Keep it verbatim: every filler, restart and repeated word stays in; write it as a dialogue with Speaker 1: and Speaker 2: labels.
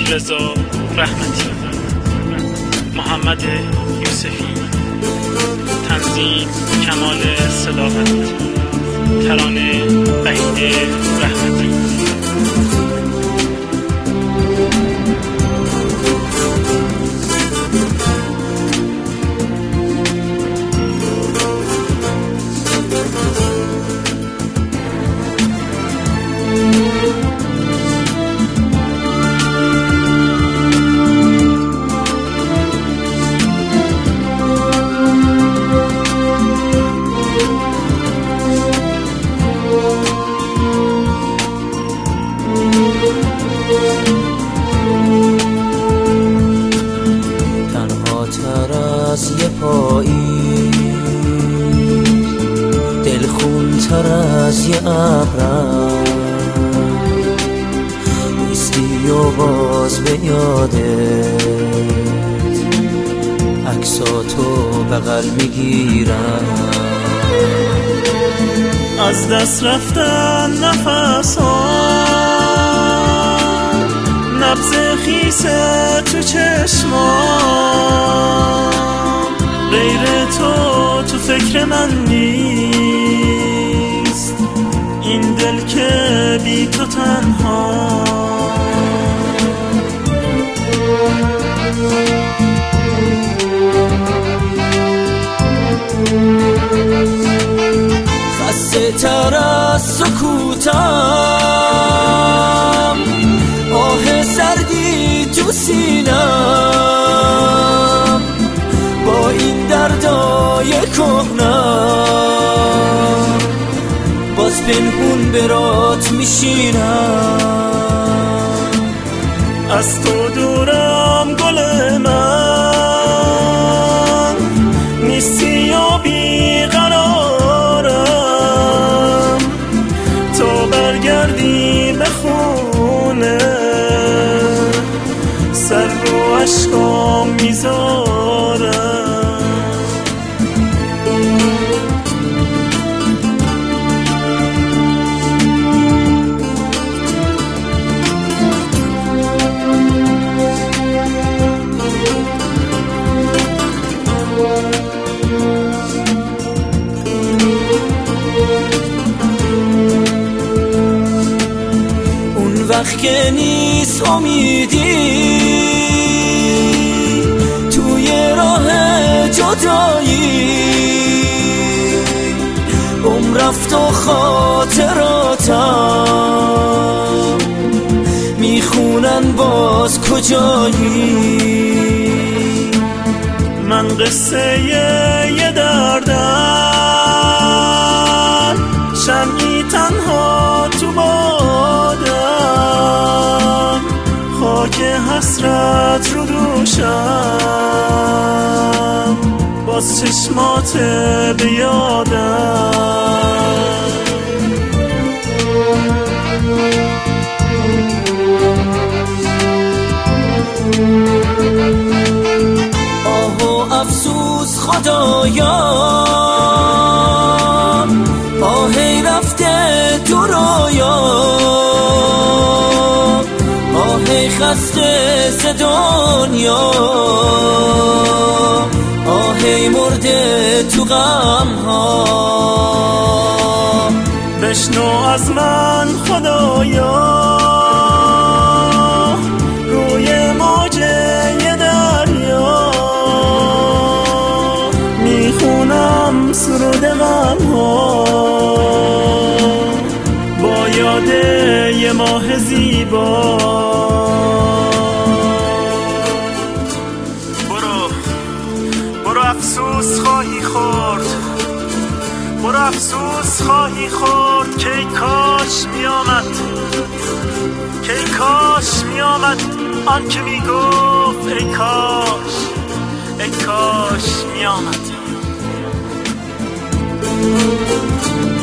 Speaker 1: رضا رحمتی، محمد یوسفی، تنظیم کمال صداقت، ترانه وحید رحمتی.
Speaker 2: تنها تر از یه پایی، دلخون تر از یه ابرم، نیستی و باز به یادت عکساتو بغل میگیرم.
Speaker 3: از دست رفتن نفسان، نبض خیسه تو چشمام، غیر تو تو فکر من نیست، این دل که بی تو تنها.
Speaker 2: خسته تر از سکوتم، آه سردی تو سینم، با این دردای کهنم باز پنهون برات میشینم.
Speaker 3: از تو دورم گل من، نیستی یا بیقرارم، تا برگردی به خونه سر رو عشقام میذارم.
Speaker 2: وقت که نیست امیدی توی راه جدایی، عمر رفت و خاطراتم میخونن باز کجایی.
Speaker 3: من قصه یه دردم، شمعی تنها تو بادم، خاک حسرت رو دوشم، باز چشمات به یادم.
Speaker 2: آه و افسوس خدایا، آهی رفته تو رویا، آهی خسته ز دنیا، آهی مرده تو غم ها.
Speaker 3: بشنو از من خدایا، روی موج یه دریا میخونم سرود غم ها، با یاد یه ماه زیبا. برو برو افسوس خواهی خورد، برو افسوس خواهی خورد که ای کاش میامد، که ای کاش میامد آن که میگفت ای کاش، ای کاش میامد.